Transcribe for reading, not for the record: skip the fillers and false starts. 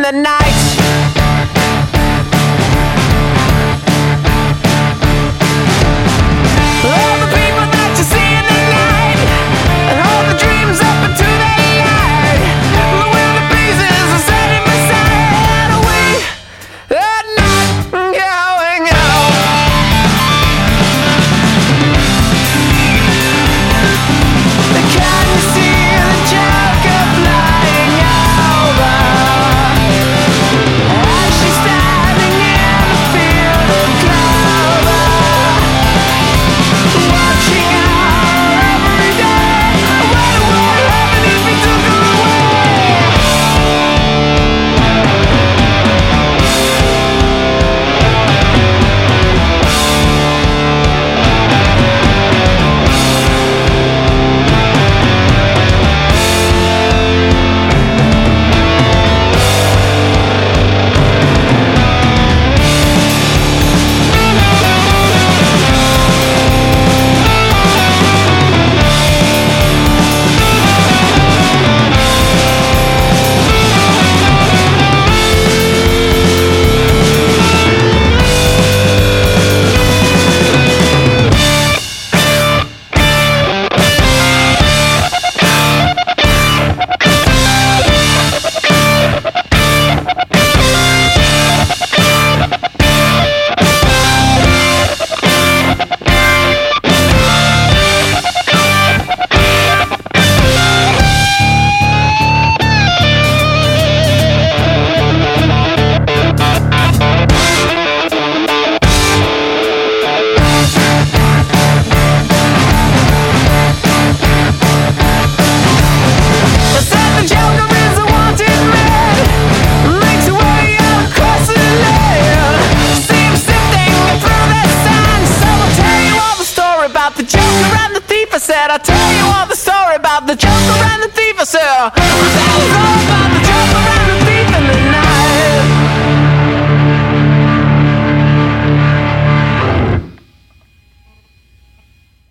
the night. All the people that you see in the night, and all the dreams up into the light, the wilder pieces are setting beside. We are not going home. Can you see the Joker flying over? As she's standing in the field of clover, watching her every day. What would happen if we took her I'll tell you all the story about the Joker and the thief. I said,